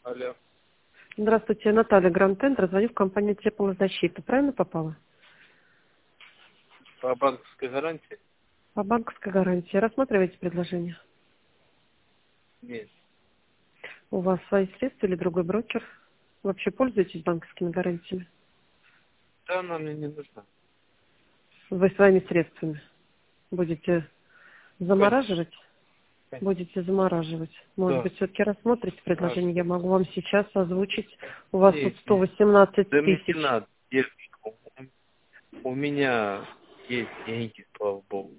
Алло. Здравствуйте, Наталья Гранд-Тендер, звоню в компанию Теплозащита. Правильно попала? По банковской гарантии? По банковской гарантии. Рассматриваете предложение? Нет. У вас свои средства или другой брокер? Вообще пользуетесь банковскими гарантиями? Да, она мне не нужна. Вы своими средствами будете Конечно. замораживать? Конечно. Будете замораживать. Может Да. быть, все-таки рассмотрите А предложение? Я что? могу вам сейчас озвучить. У вас тут Нет, нет. 118 Да мне не тысяч. надо, девушка. У меня есть деньги, слава богу.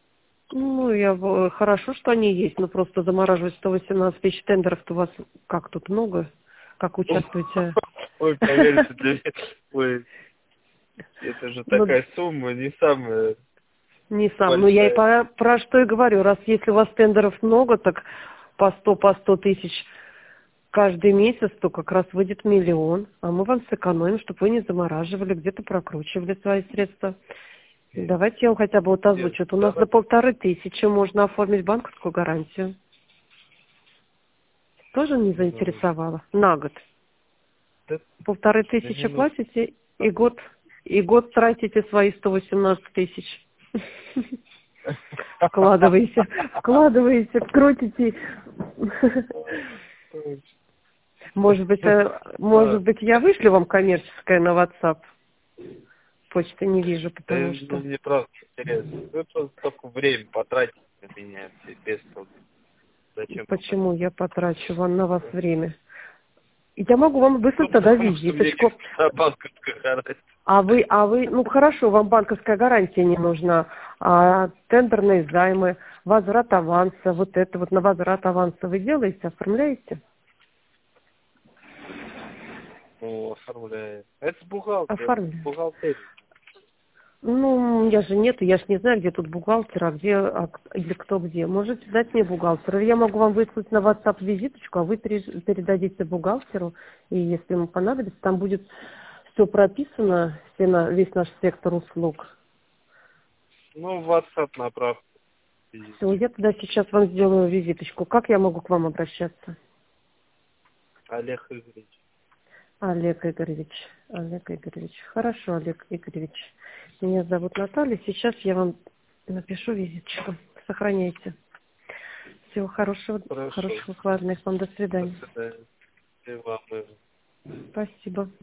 Хорошо, что они есть, но просто замораживать 118 тысяч тендеров-то у вас как тут много? Как участвуете? Ой, поверьте, для меня, ой, это же Ну, такая сумма, не самая не сам. Ну, я и большая. про что и говорю. Раз если у вас тендеров много, так по 100 тысяч каждый месяц, то как раз выйдет 1 000 000. А мы вам сэкономим, чтобы вы не замораживали, где-то прокручивали свои средства. Нет, Давайте я вам хотя бы вот озвучу. девушка, Вот у нас за давай. 1500 можно оформить банковскую гарантию. Тоже не Ну, заинтересовало? На год. да, да не 1500 нужно. платите и год тратите свои 118 тысяч. Вкладываете, крутите. Может Да, быть, я вышлю вам коммерческое на WhatsApp? Почты не вижу, да, потому ну, что... мне просто интересно. Вы просто только время потратите на меня без толку. Зачем вам это? Почему я потрачу на вас время? Я могу вам Ну, выслать тогда потому что мне не визиточку. нужна банковская гарантия. Ну хорошо, вам банковская гарантия не нужна, а тендерные займы, возврат аванса, вот это вот на возврат аванса вы делаете, оформляете? Ну, оформляю. Это бухгалтер. Оформляю. Бухгалтерия. Ну, я же нету, я ж не знаю, где тут бухгалтер, или кто где. Можете дать мне бухгалтера. Я могу вам выслать на WhatsApp визиточку, а вы передадите бухгалтеру, и если ему понадобится, там будет все прописано, весь наш сектор услуг. Ну, в WhatsApp направьте. Все, я тогда сейчас вам сделаю визиточку. Как я могу к вам обращаться? Олег Игоревич. Олег Игоревич. Олег Игоревич. Хорошо, Олег Игоревич. Меня зовут Наталья. Сейчас я вам напишу визиточку. Сохраняйте. Всего хорошего, Хорошо. хороших выходных вам. До До свидания. свидания. И вам, и Спасибо.